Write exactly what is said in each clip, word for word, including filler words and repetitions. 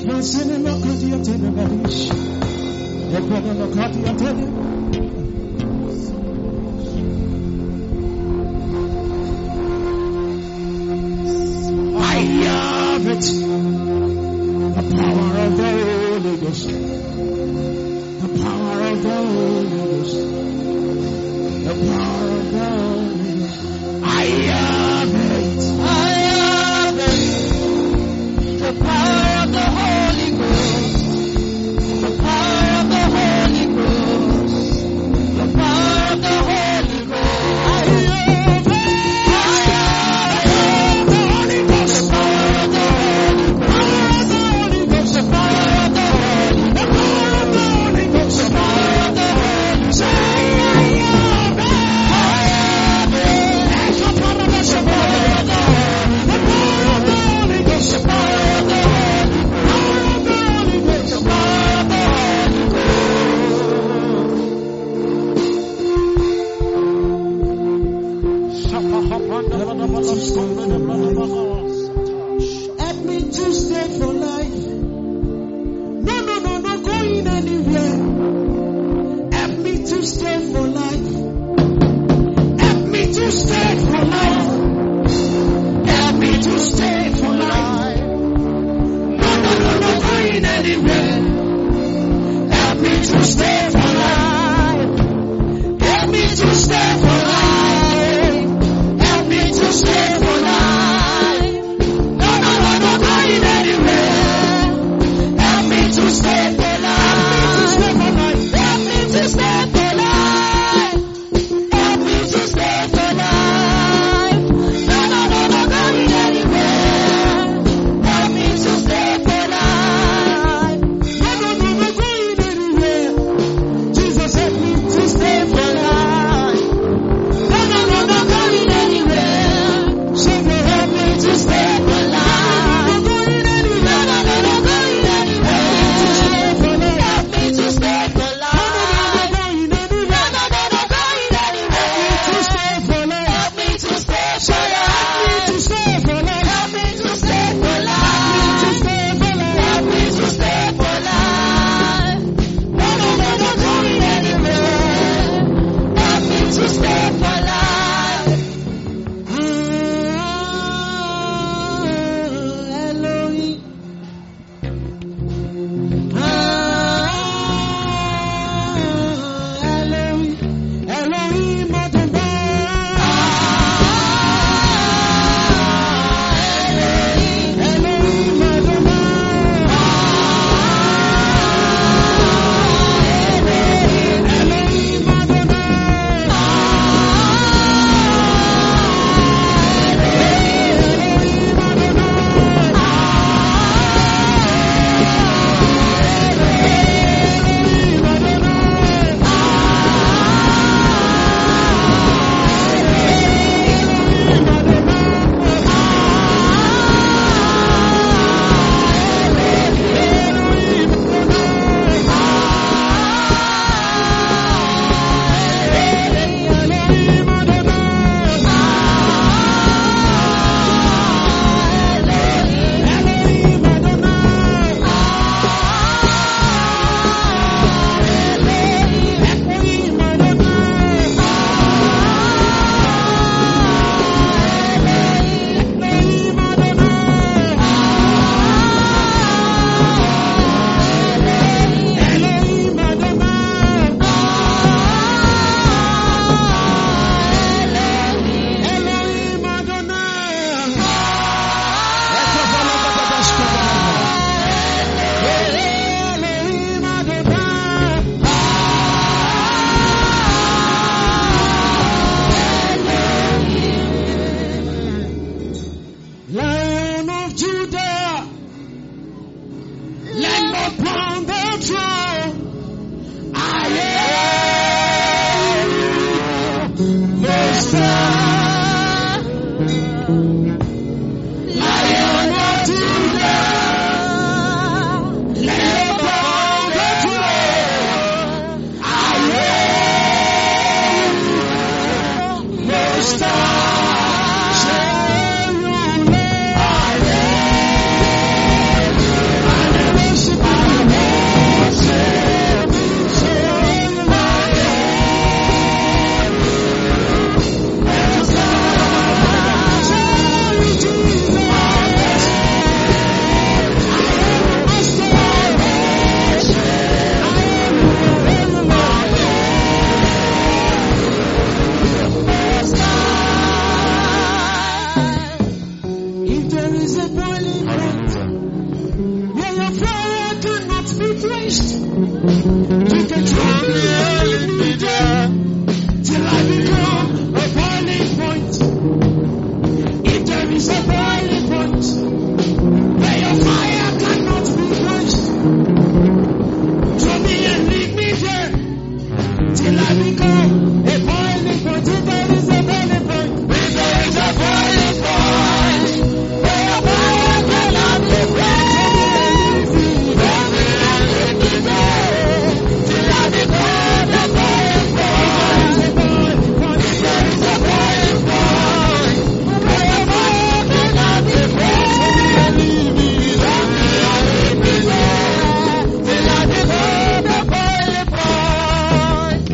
have it. The power of the Holy Ghost. The power of the Holy Ghost. The power of the Holy Ghost. I have it. I have it. The power of the Holy Ghost. The power of the Holy Ghost. The power of the Holy Ghost. I have it. I have the Holy Ghost. The power of the Holy Ghost. The power of the Holy Ghost. The power of the Holy Ghost. The power of the Holy Ghost. Say I have it. I have it. The power of the Holy Ghost. The power of the Holy Ghost. The power of the Holy Ghost. The power of the Holy Ghost. The power of the Holy Ghost. Help me to stay for life. No, no, no, no going anywhere. Help me to stay for life. Help me to stay for life. Help me to stay for life. No, no, no, no going anywhere. Help me to stay for life. Help me to stay for life. Help me to stay for life. No, no, no, no going anywhere. Help me to stay for life. Help me to stay for life. Help me to stay for life. No, no, no, no going anywhere. Help me to stay for life. No, no, no, no going anywhere. Jesus, help me to stay for life. No, no, no, no going anywhere. Savior, help me to stay for life. No going anywhere. No, no, no, no going anywhere. Help me to stay for life. No, no, no, no going anywhere. Help me to stay for life. Help me to stay for life. Help me to stay for life. Help me to stay for life. No, no, no, no going anywhere. Help me to stay for life. Ah, Elohim. Ah, Elohim. Elohim Adonai. Ah, Elohim. Elohim Adonai. Ah, Elohim. Elohim Adonai. Ah, Elohim Lion of Judah, Lamb upon the throne, I am Most High. Lion of Judah, Lamb upon the throne, I am Most High. Say you live. I am is a boiling point where your fire cannot be quenched. You can throw me in the jar till I become a boiling point. If there is a boiling point where your fire cannot be quenched, throw me and leave me there till I become a boiling point. If there is a boiling point, if there is a boiling point where your fire cannot be quenched, throw me and leave me there till I become a boiling point. If there is a boiling point where your fire cannot be quenched, throw me and leave me there till I become a boiling point.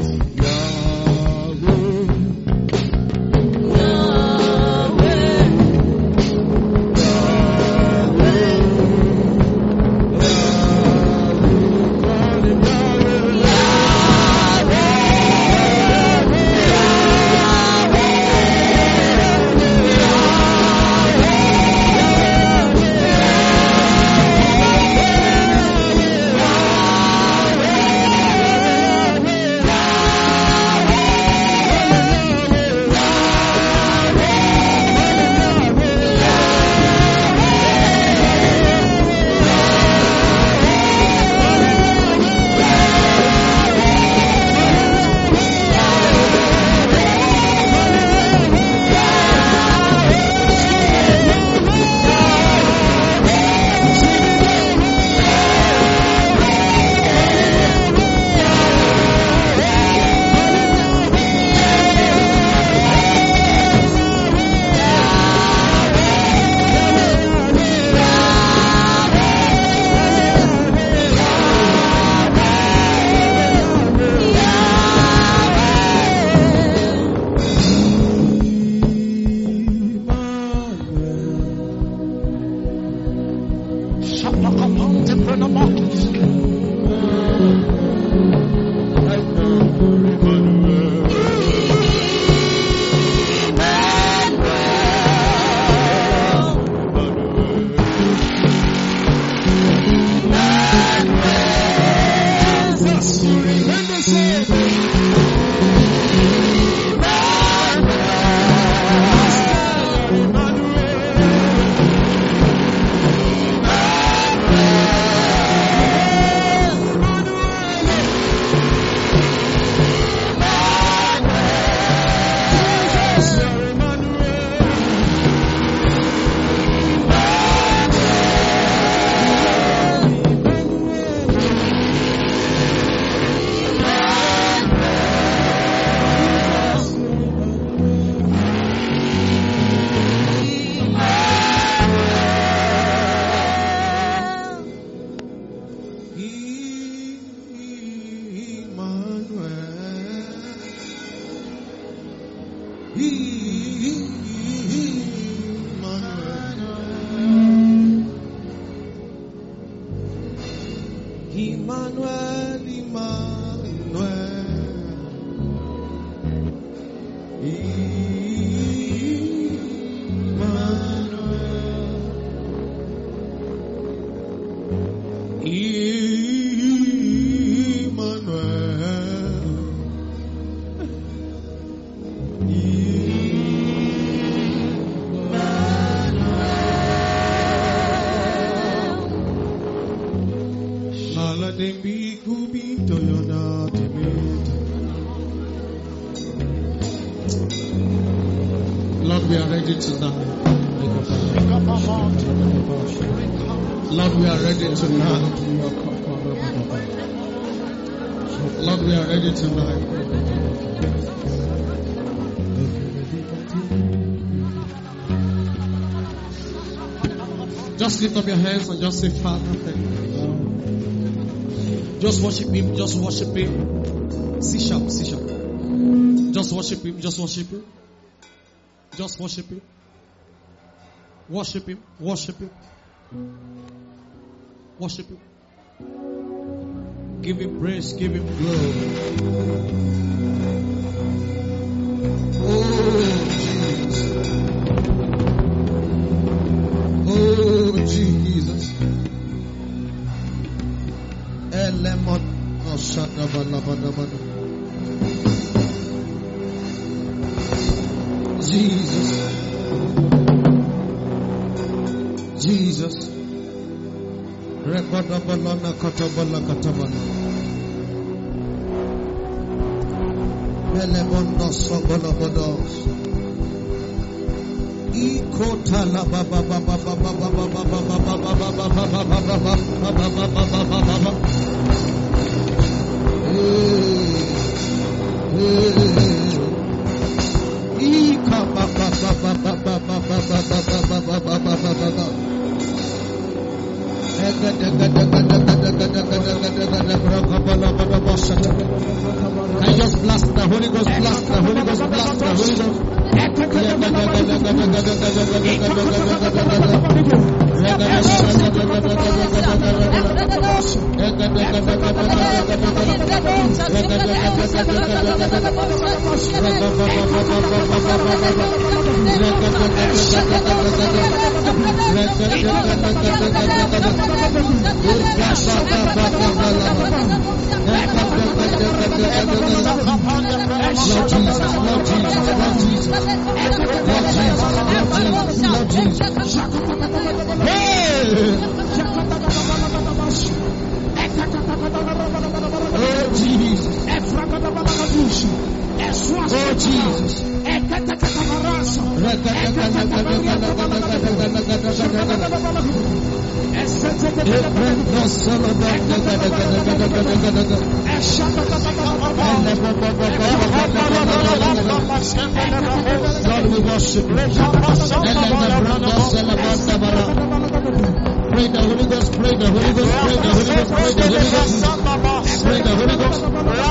Emmanuel, Lord, we are ready tonight. Lord, we are ready tonight. Lord, we are ready tonight. Just lift up your hands and just say, Father, thank you. Just worship Him, just worship Him. C sharp, C sharp. Just worship Him, just worship Him. Just worship Him. Worship Him, worship Him. Worship Him. Give Him praise, give Him glory. Oh, Jesus. Oh, Jesus. Jesus. Rekadabalana katabala katabala. Melebondo sobala bodos. Ikota la ba ba ba ba ba ba ba ba ba ba ba ba ba ba. Ika ba ba ba ba ba ba ba ba ba ba ba ba ba. Can you just blast the Holy Ghost, blast the Holy Ghost, blast the Holy Ghost. Lord Jesus, Lord Jesus, Lord Jesus, Lord Jesus, Lord Jesus, Lord Jesus. Hey! Oh Jesus. Oh Jesus. Lord, we worship you. Pray the Holy Ghost, pray the Holy Ghost, pray the Holy Ghost, pray the Holy Ghost, pray the Holy Ghost.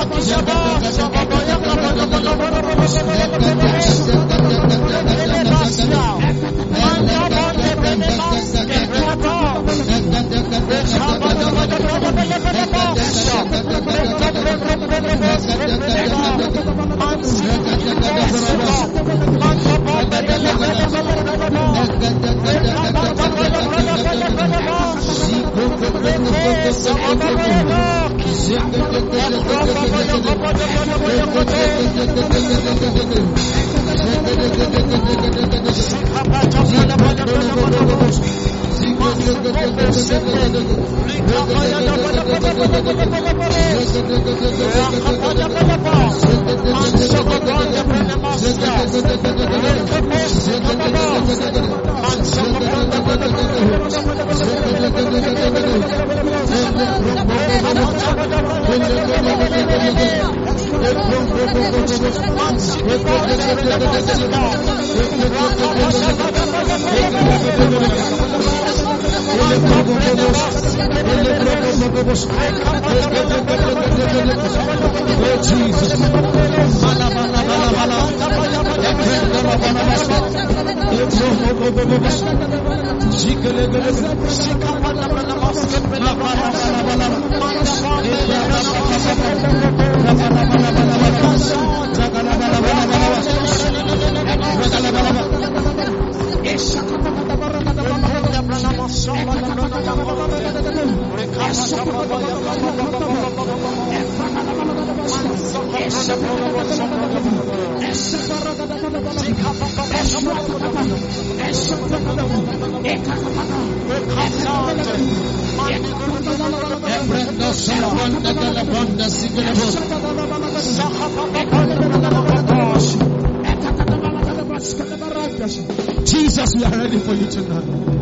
Jesus, we are ready for you tonight.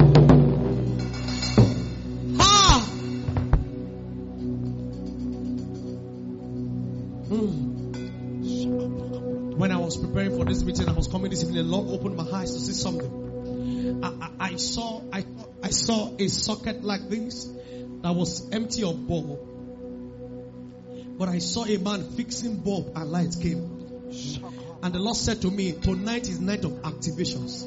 Ha! Mm. When I was preparing for this meeting, I was coming this evening. The Lord opened my eyes to see something. I, I, I saw, I, I saw a socket like this that was empty of bulb, but I saw a man fixing bulb and light came. And the Lord said to me, tonight is night of activations.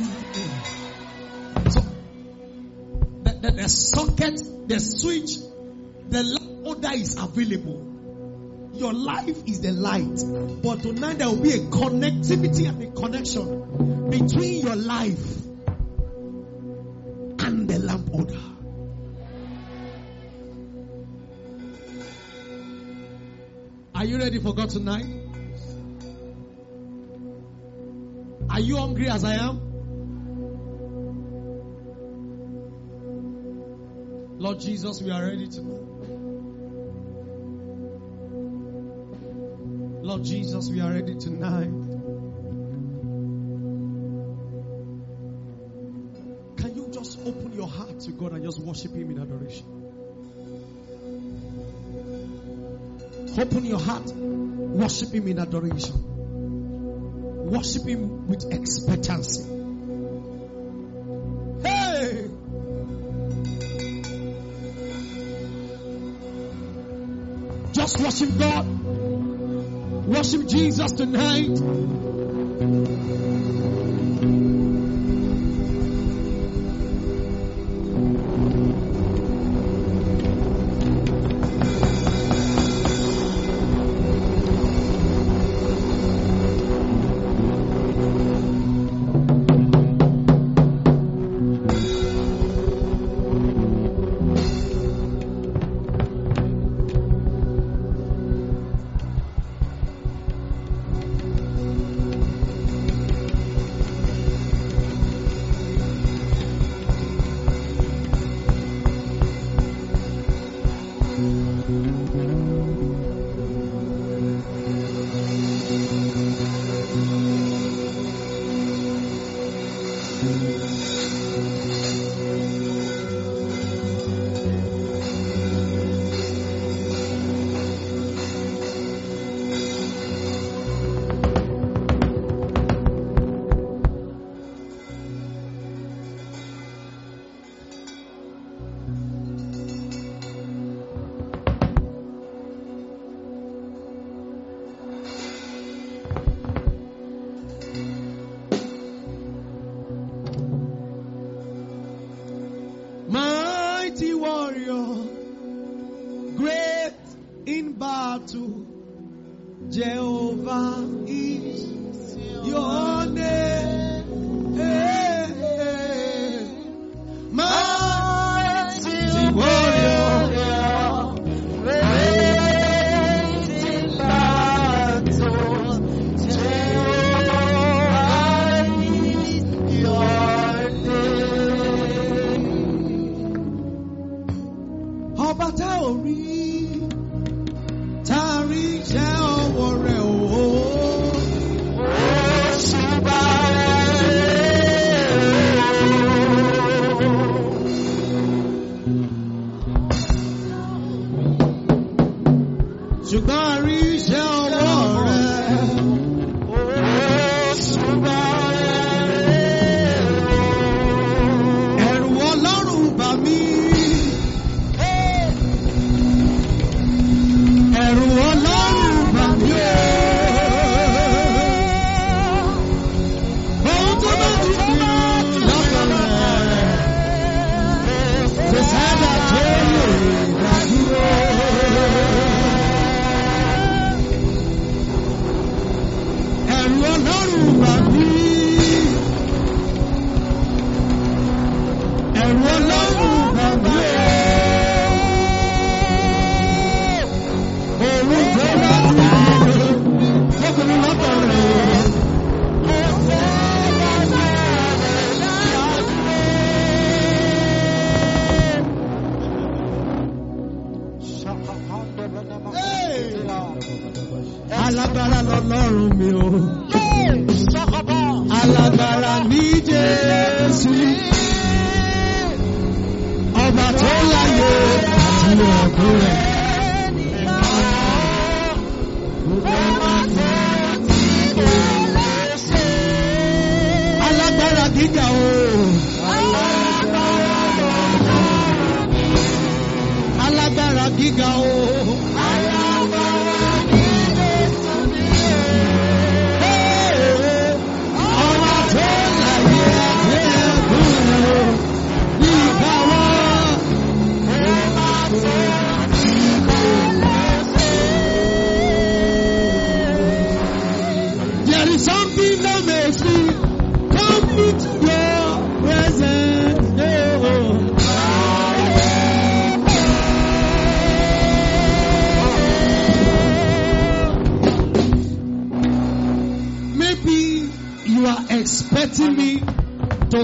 So, the, the, the socket, the switch, the lamp order is available. Your life is the light. But tonight there will be a connectivity and a connection between your life and the lamp order. Are you ready for God tonight? Are you hungry as I am? Lord Jesus, we are ready tonight. Lord Jesus, we are ready tonight. Can you just open your heart to God and just worship Him in adoration? Open your heart, worship Him in adoration. Worship Him with expectancy. Hey! Just worship God. Worship Jesus tonight. Mighty warrior, great in battle, Jehovah is your name. Hey, hey. Mighty warrior, great in battle, Jehovah is your name. Ọba tá ò rí, tá a rí jẹ́ ọwọ́ rẹ̀ o. Ṣùgbọ́n a rí iṣẹ́ ọwọ́ rẹ̀. Ẹ̀rù Ọlọ́run bà mí. Ẹ̀rù Ọlọ́run bà mí o. Ohun tó bá ti fi lọ́kàn rẹ̀. Kò sábà tó lè dádúró. Ẹ̀rù Ọlọ́run bà mí. Ẹ̀rù Ọlọ́run bà mí o. Ohun tó bá ti fi lọ́kàn rẹ̀. Alágbára lọ́lọ́run mi o. Alágbára ní Jésù. Ọba tó láyé àti ọ̀gbọ́n rẹ̀. Alágbára gíga o. Alágbára gíga o. Ọba tó láyé àti ọ̀gbọ́n rẹ̀.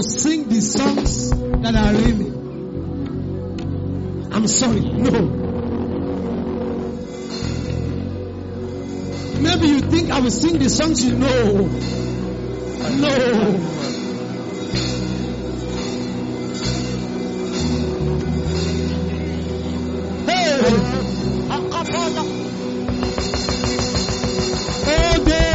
to sing the songs that are raining. I'm sorry, no. Maybe you think I will sing the songs you know. No. Hey. Oh, day.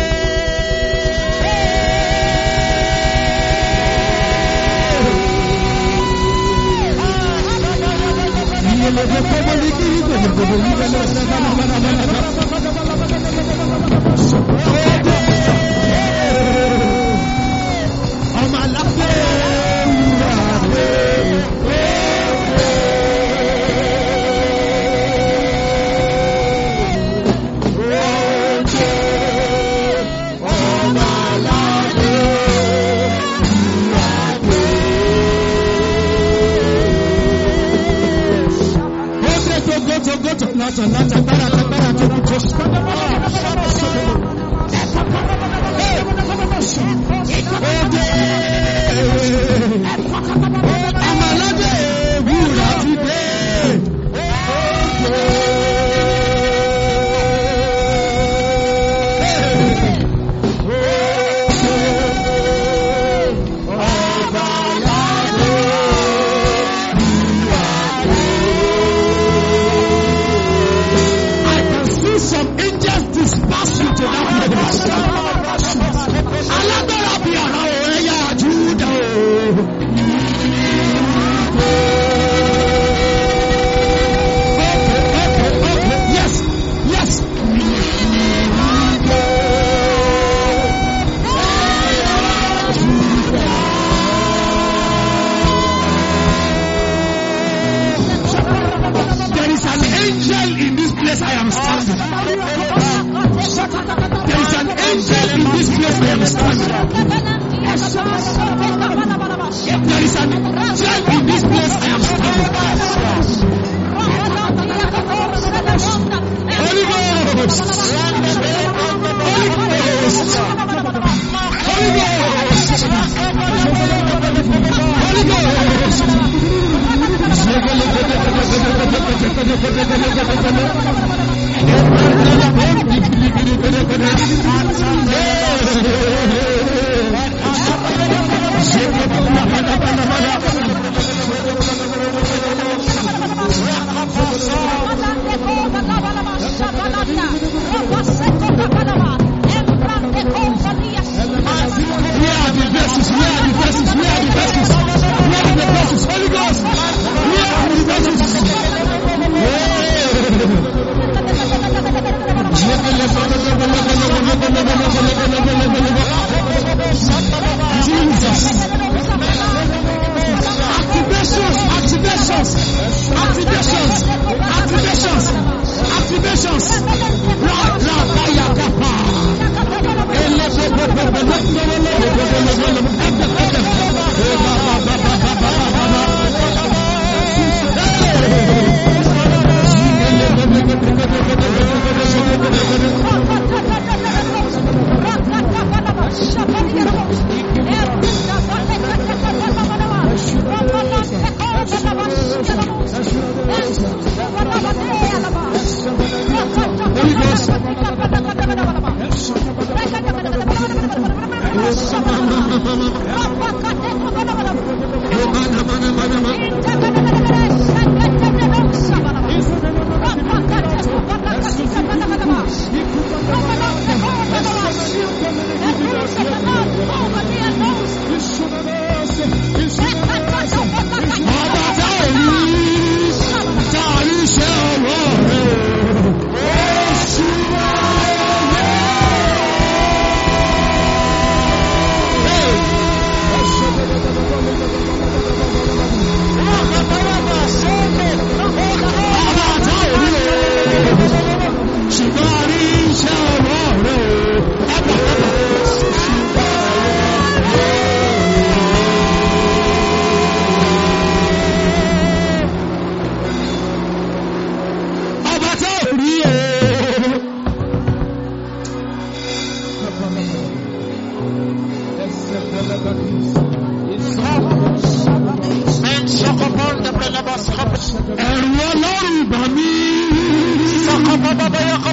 Ẹ̀rù Ọlọ́run bà mí. Ẹ̀rù Ọlọ́run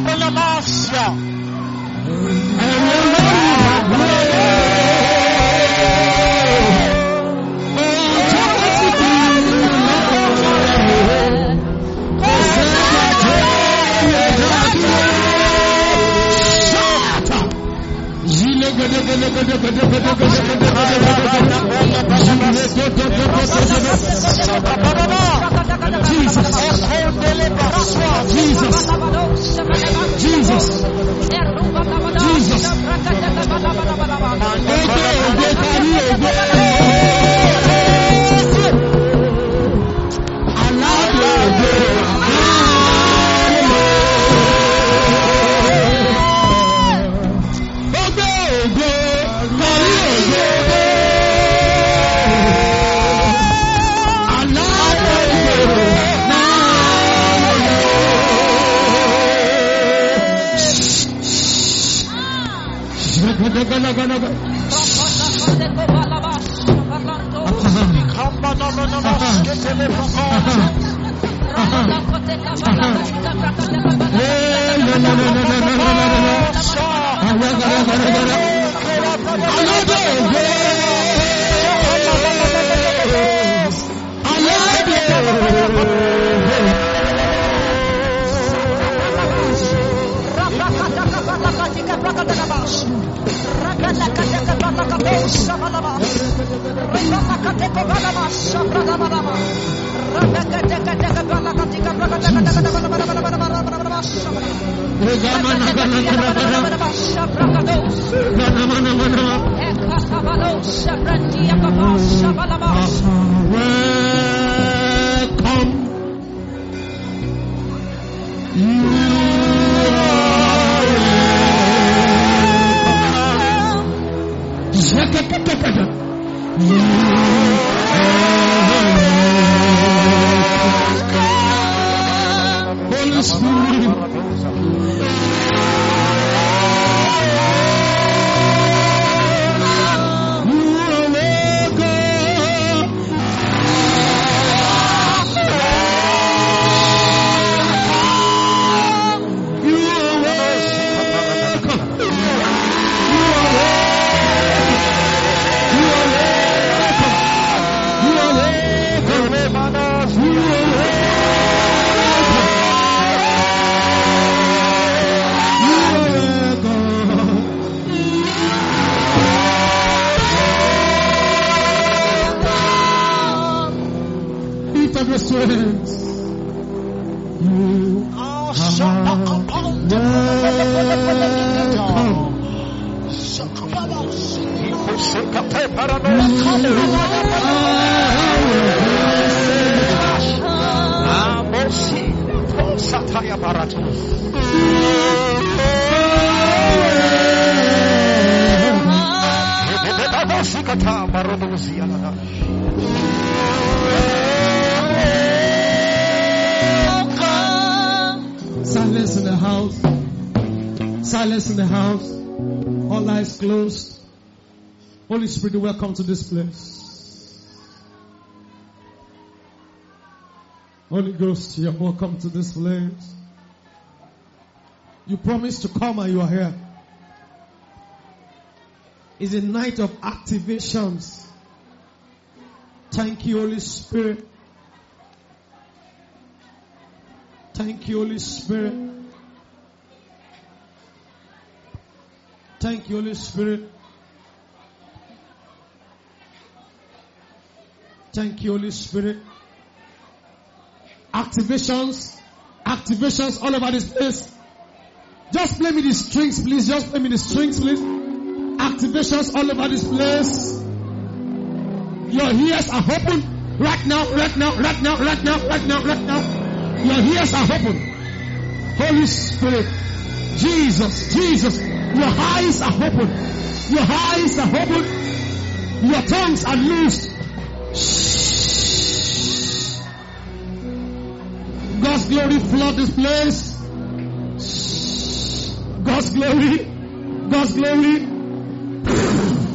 bà mí. Jesus. Jesus. Jesus. Silence in the house. Silence in the house. All eyes closed. Holy Spirit, welcome to this place. Holy Ghost, you're welcome to this place. You promised to come and you are here. It's a night of activations. Thank you, Holy Spirit. Thank you, Holy Spirit. Thank you, Holy Spirit. Thank you, Holy Spirit. Activations. Activations all over this place. Just play me the strings, please. Just play me the strings, please. Activations all over this place. Your ears are open right now, right now, right now, right now, right now, right now. Your ears are open. Holy Spirit. Jesus, Jesus. Your eyes are open. Your eyes are open. Your tongues are loosed. God's glory flood this place. God's glory. God's glory.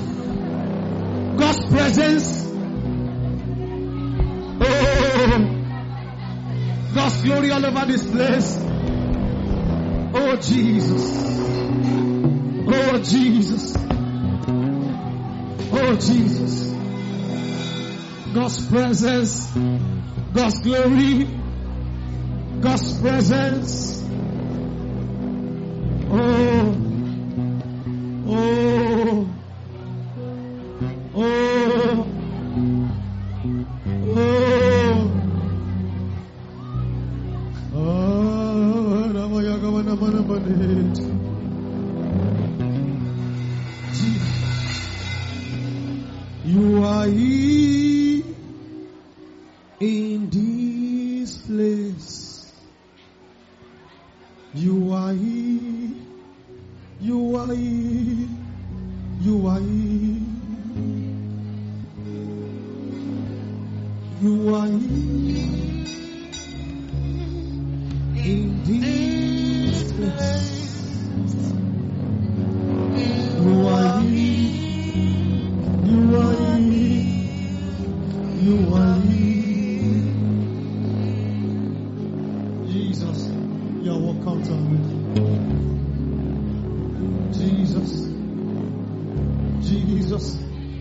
God's presence. Oh. God's glory all over this place. Oh Jesus. Oh Jesus. Oh Jesus. God's presence. God's glory. God's presence. Oh. Oh. Oh. You are here in this place. You are here. You are here. You are here. You are here in this place. You are here. You are here. You are here. Jesus, you are welcome to Jesus. Jesus.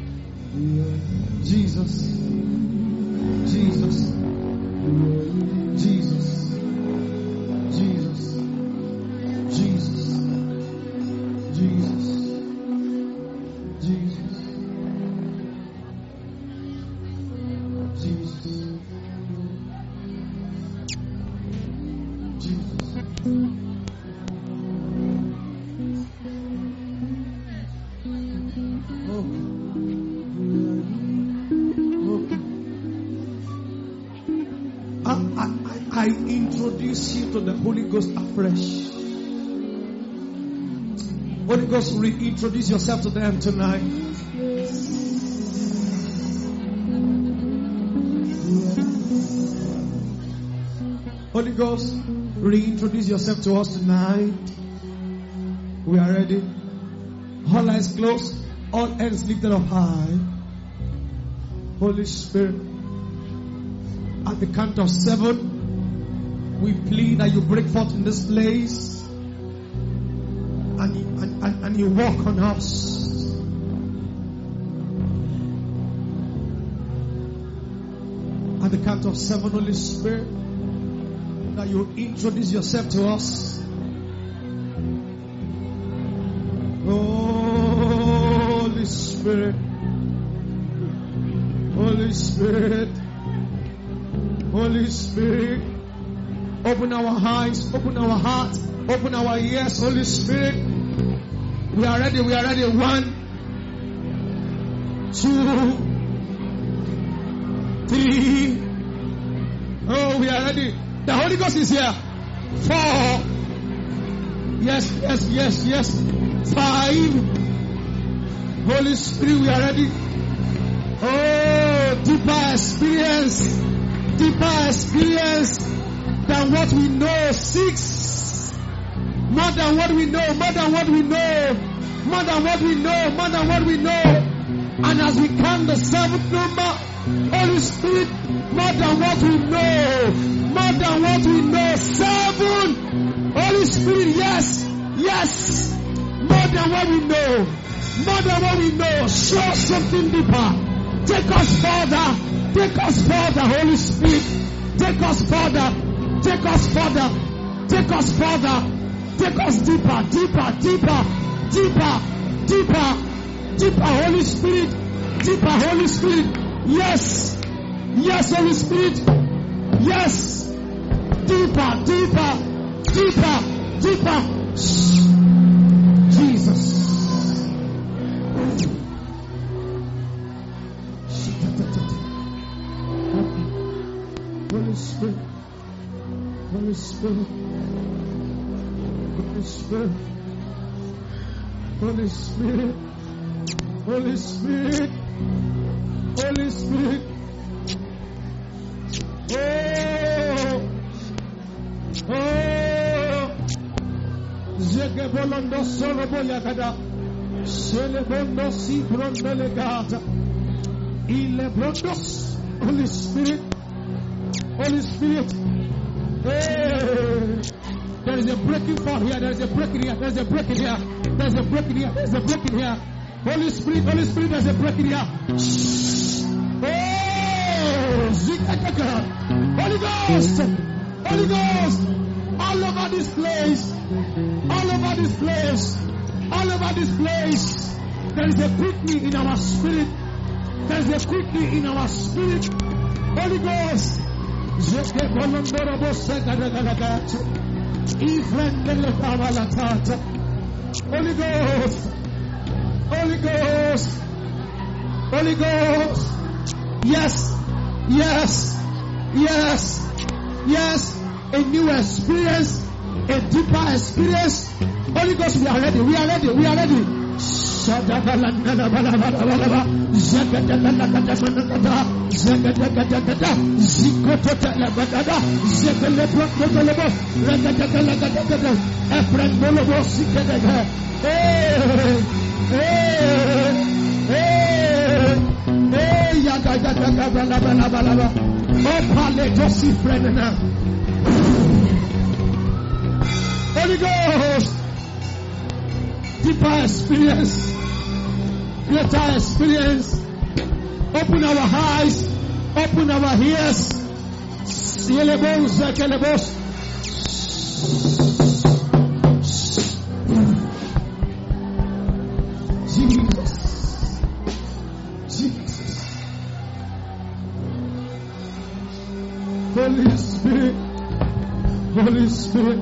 Jesus. Jesus. Jesus. Jesus. Jesus. Jesus. Jesus. Jesus. Jesus. Oh. I, I, I introduce you to the Holy Ghost afresh. Holy Ghost, reintroduce yourself to them tonight. Holy Ghost, reintroduce yourself to us tonight. We are ready. All eyes closed, all hands lifted up high. Holy Spirit, at the count of seven, we plead that you break forth in this place and you, and, and, and you walk on us. At the count of seven, Holy Spirit, that you introduce yourself to us. Holy Spirit, Holy Spirit, Holy Spirit, open our eyes, open our heart, open our ears. Holy Spirit, we are ready, we are ready. One, two, three. Oh, we are ready. The Holy Ghost is here. Four. Yes, yes, yes, yes. Five. Holy Spirit, we are ready. Oh, deeper experience. Deeper experience than what we know. Six. More than what we know. More than what we know. More than what we know. More than what we know. And as we count the seventh number, Holy Spirit, more than what we know. More than what we know. Seven. Holy Spirit, yes. Yes. More than what we know. More than what we know. Show something deeper. Take us further. Take us further, Holy Spirit. Take us further. Take us further. Take us further. Take us deeper, deeper, deeper, deeper, deeper, deeper, Holy Spirit. Deeper, Holy Spirit. Yes. Yes, Holy Spirit. Yes. Deeper, deeper, deeper, deeper. Jesus. Holy Spirit. Holy Spirit. Holy Spirit. Holy Spirit. Holy Spirit. Holy Spirit. Oh. Oh. Zegebolondo sorobo yakada. Selebondo si brondo legata. Ile brondos. Holy Spirit. Holy Spirit. Hey. There is a breaking forth here. There is a breaking here. There is a breaking here. There is a breaking here. There is a breaking here. Holy Spirit, Holy Spirit, there is a breaking here. Oh, Holy Ghost, Holy Ghost, all over this place, all over this place, all over this place. There is a quickening in our spirit. There is a quickening in our spirit. Holy Ghost. Holy Ghost. Holy Ghost. Holy Ghost. Yes. Yes. Yes. Yes. A new experience. A deeper experience. Holy Ghost, we are ready. We are ready. We are ready. Holy Ghost, deeper experience, greater experience. Open our eyes, open our ears. Jesus, Jesus, Holy Spirit, Holy Spirit.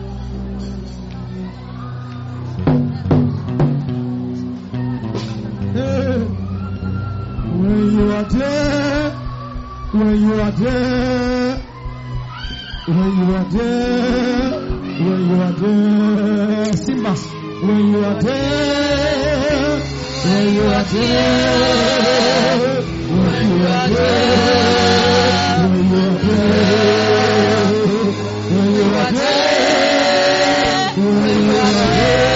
When you are there, when you are there, when you are there, when you are there, Simba, when you are there, when you are there, when you are there, when you are there, when you are there, when you are there.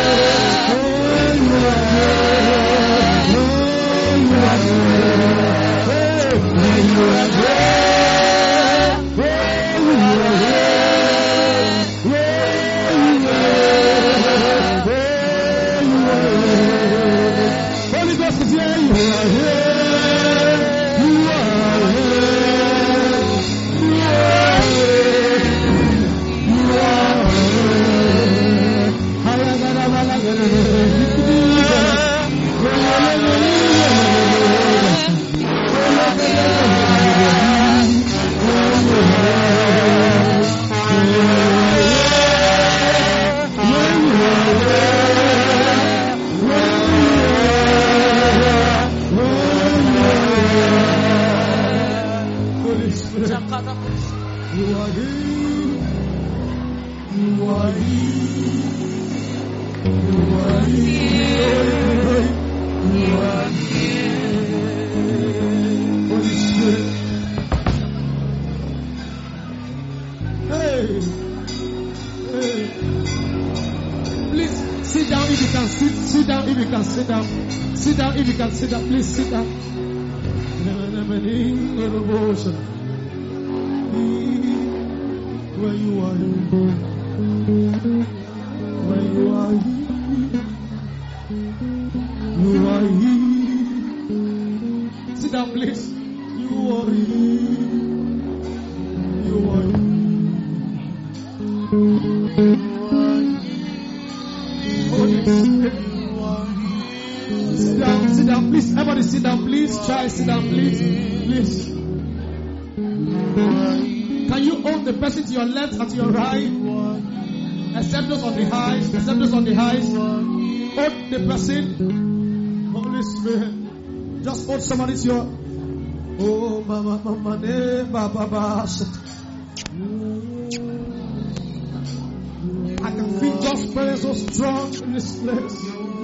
Sit down, please sit down. Where you are, where you are, you are here. Sit down, please. You are here. You are here. Holy Spirit. Sit down, sit down, please. Everybody sit down, please. Try, sit down, please. Please. Can you hold the person to your left and to your right? Except those on the highs. Except those on the highs. Hold the person. Holy Spirit. Just hold somebody to your. Oh, mama, mama, ne, baba, baba. I can feel God's presence so strong in this place.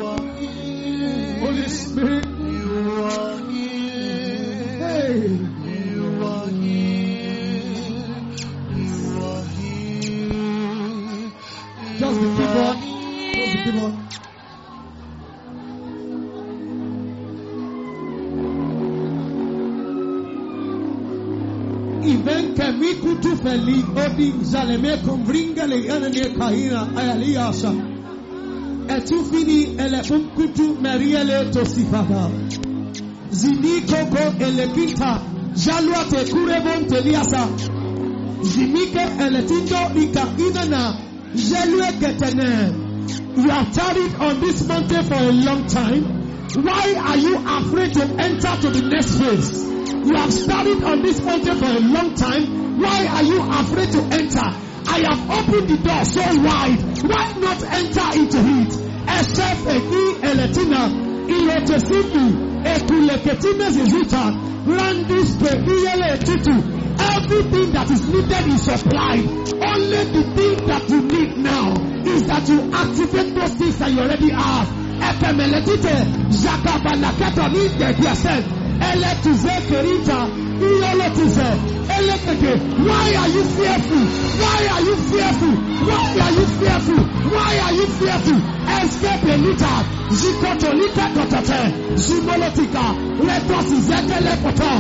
Holy Spirit, you are here. Hey, you are here. You are here. Just the keyboard. Just the keyboard. Event Enke mikutu feli odi zaleme konvringele yanene kahina ayaliasa. Etufini elefum kutu meriele tosifada. Zinikoko elekinta jalwa te kurebon teliasa. Zimike eletindo ika inana jelwe ketene. You have tarried on this mountain for a long time. Why are you afraid to enter to the next phase? You have studied on this mountain for a long time. Why are you afraid to enter? I have opened the door so wide. Why not enter into it? Except eki eletina ilotesibu ekuleketina zizita randus pe iyele tutu. Everything that is needed is supplied. Only the thing that you need now is that you activate those things that you already have. Epemeletite jakabalakata ni yourself. Eletize kerita iyoletize elekeke. Why are you fearful? Why are you fearful? Why are you fearful? Why are you fearful? Escape elita zikotolita kotote zimolotika letosizekele koto.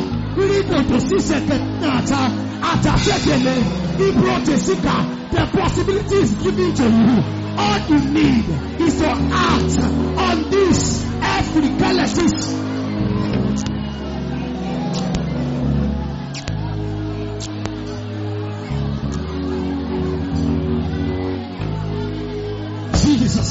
The possibility is given to you. All you need is to act on this every galaxies. Jesus.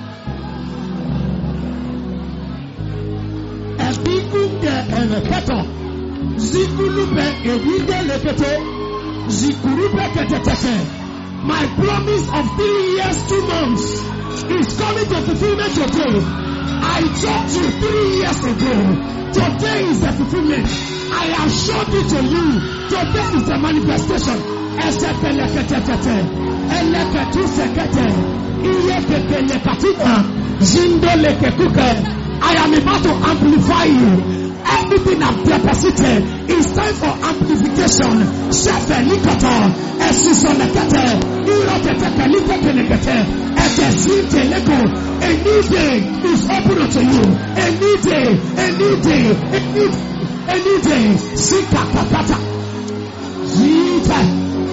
And people get and a kettle. Zikulupe evide lekete, zikurupe ketetete. My promise of three years, two months is coming to fulfillment today. I told you three years ago. Today is the fulfillment. I have showed it to you. Today is the manifestation. Esepeleketetete, eleketusekete, iyekepelekatika, zindolekekuke. I am about to amplify you. Everything I've deposited is time for amplification. Shefe likoto, esisonekete, irotete likotenekete, etesinte leko. A new day is open unto you. A new day, a new day, a new, a new day. Sika kapata, zita.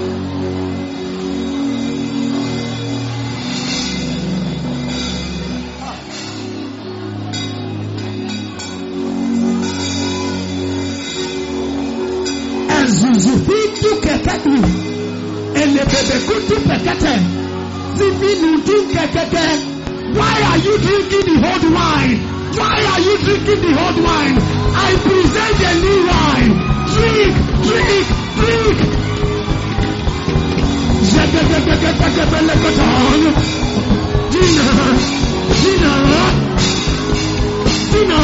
Zuzufitu kekeki, elebebekutu pekete, zifinutu kekeke. Why are you drinking the old wine? Why are you drinking the old wine? I present the new wine. Drink, drink, drink. Gina, Gina, Gina.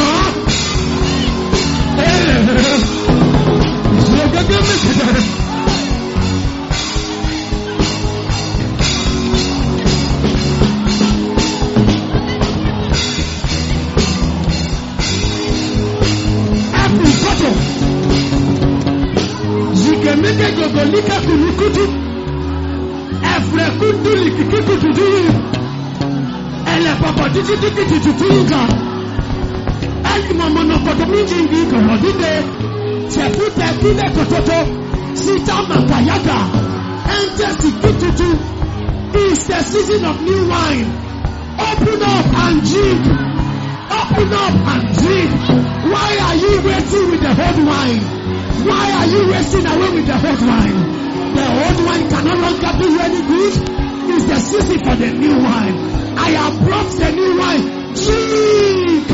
Zikemeke gogolika kulukutu, efre kutu likikutu, ele papa titi titi titi tuinga, eli mama no koto mingi ngi kolodide. Chepute kile kototo, sita makayaga, enter sikitutu. It's the season of new wine. Open up and drink. Open up and drink. Why are you waiting with the old wine? Why are you wasting away with the old wine? The old wine can no longer do you any good. It's the season for the new wine. I have brought the new wine. Drink.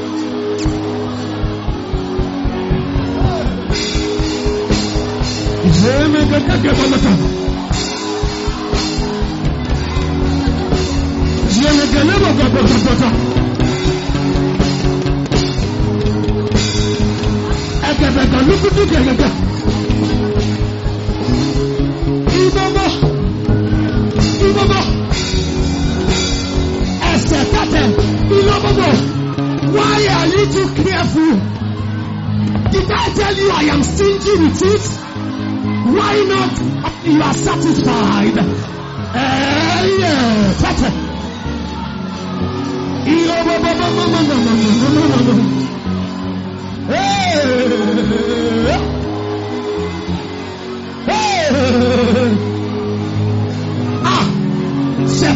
Why are you too careful? Did I tell you I am stingy with it? Why not? You are satisfied. Uh, yeah. Hey. Hey.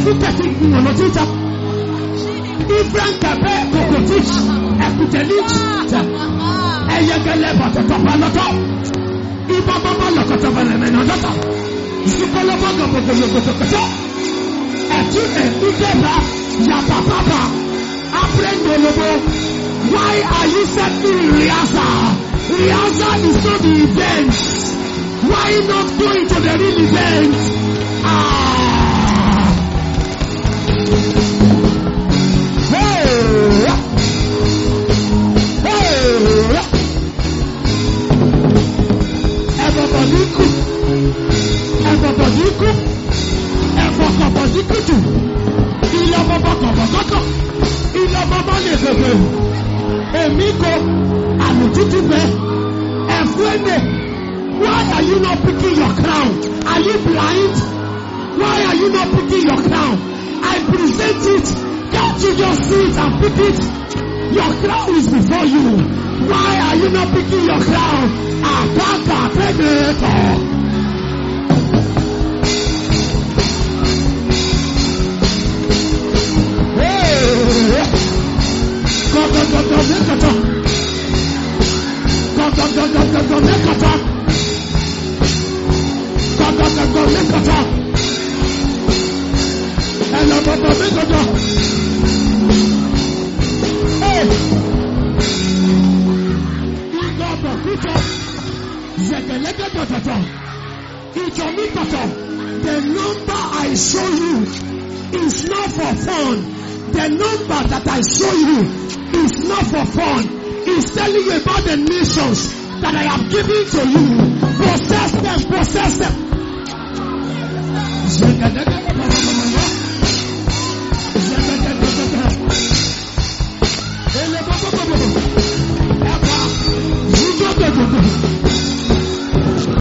kẹ̀kẹ́ ìgbìmọ̀ títà. Ifran kẹ̀kẹ́ kòkòtìch ẹ̀kùtẹ̀lìch tẹ̀. Ẹ̀yẹgẹlẹ̀ bàtọ̀tọ̀ balọ̀tọ̀. Ibà bàbá lọ̀kọ̀tọ̀ bẹ̀rẹ̀ lọ́dọ̀tọ̀. Ìsúkọlọ́bọ̀ gọ̀gọ̀gọ̀gọ̀gọ̀gọ̀. Ẹ̀tú ẹ̀kúndẹ̀bà yàtà bàbà. Aprendolobo. Why are you setting rehearsal? Rehearsal is not the event. Why not going to the real event? Ah. Hey. Hey. Everybody cook. Everybody cook. Everybody cook. Il a baba baba baba. Il a baba le bébé. Emiko alututu be. Efrene. Why are you not picking your crown? Are you blind? Why are you not picking your crown? I present it. Can't you just see it and pick it? Your crown is before you. Why are you not picking your crown? Apaka Predator. Hey! Go, go, go, go, make a talk. Go, go, go, go, go, go, make a talk. Go, go, go, go, make a talk. Hello, go, go, make a talk. Hey! Go, go, put up. Zegelege, go, go, go. Itomi, go, go. The number I show you is not for fun. The number that I show you is not for fun. It's telling you about the nations that I have given to you.